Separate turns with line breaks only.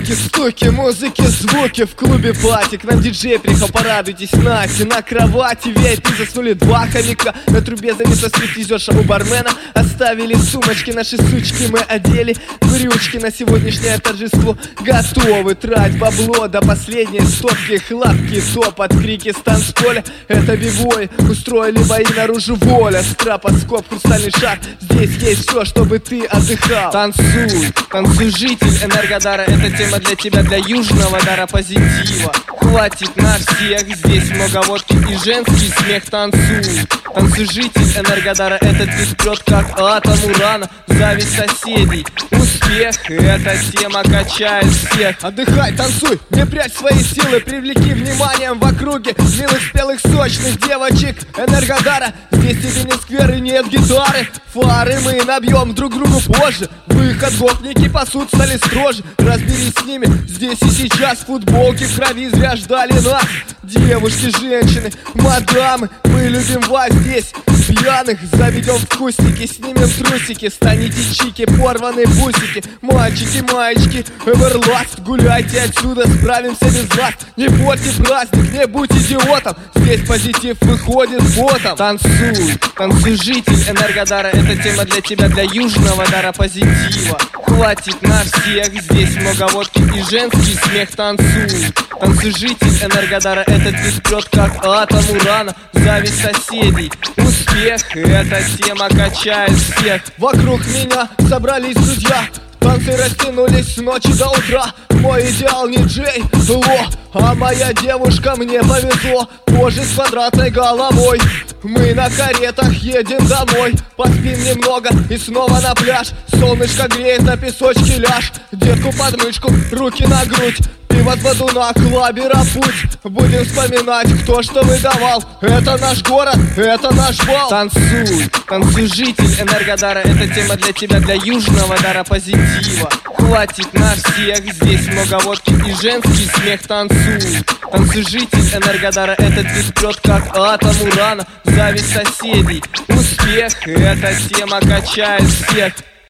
Стуки, стуки, музыки, звуки в клубе пати. К нам диджей приехал, порадуйтесь, Настя. На кровати VIP заснули два хомяка. На трубе зависла стриптизерша у бармена. Оставили сумочки, наши сучки мы одели брючки на сегодняшнее торжество. Готовы трать бабло до последней стопки. Хлопки, топот, крики с танцполя. Это бигой, устроили бои наружу воля. Стропоскоп, хрустальный шар. Здесь есть все, чтобы ты отдыхал. Танцуй, танцуй, житель Энергодара. Это тема для тебя, для южного дара позитива. Хватит на всех, здесь много водки и женский смех. Танцуй, танцуй, житель Энергодара. Этот бит прет как атом урана. Зависть соседей, успех. Эта тема качает всех. Отдыхай, танцуй, не прячь свои силы. Привлеки вниманием в округе милых, спелых, сочных девочек Энергодара. Здесь тебе не сквер и нет гитары. Фары мы набьем друг другу позже. Выход, гопники пасут, стали строже. Разберись с ними здесь и сейчас. Футболки в крови зря ждали нас. Девушки, женщины, мадамы, мы любим вас здесь. Пьяных заведем в кустики, снимем трусики. Станете чики, порванные бусики. Мальчики, маечки, эверласт. Гуляйте отсюда, справимся без вас. Не портите праздник, не будь идиотом. Здесь позитив выходит ботом. Танцуй, танцуй, житель Энергодара. Это тема для тебя, для южного дара позитива. Хватит на всех, здесь много водки и женский смех. Танцуй, танцуй, житель Энергодара. Этот бит прет как атом урана. Зависть соседей, успех. Эта тема качает всех. Вокруг меня собрались друзья. Танцы растянулись с ночи до утра. Мой идеал не Джей Ло, а моя девушка, мне повезло. Позже с квадратной головой. Мы на каретах едем домой. Поспим немного и снова на пляж. Солнышко греет, на песочке ляжь. Детку под мышку, руки на грудь. Пиво с бадуна, клабера путь. Будем вспоминать, кто что выдавал. Это наш город, это наш бал. Танцуй, танцуй, житель Энергодара. Это тема для тебя, для южного дара позитива. Хватит на всех, здесь много водки и женский смех. Танцуй, танцуй, житель Энергодара. Этот бит прет как атом урана. Зависть соседей, успех. Эта тема качает всех.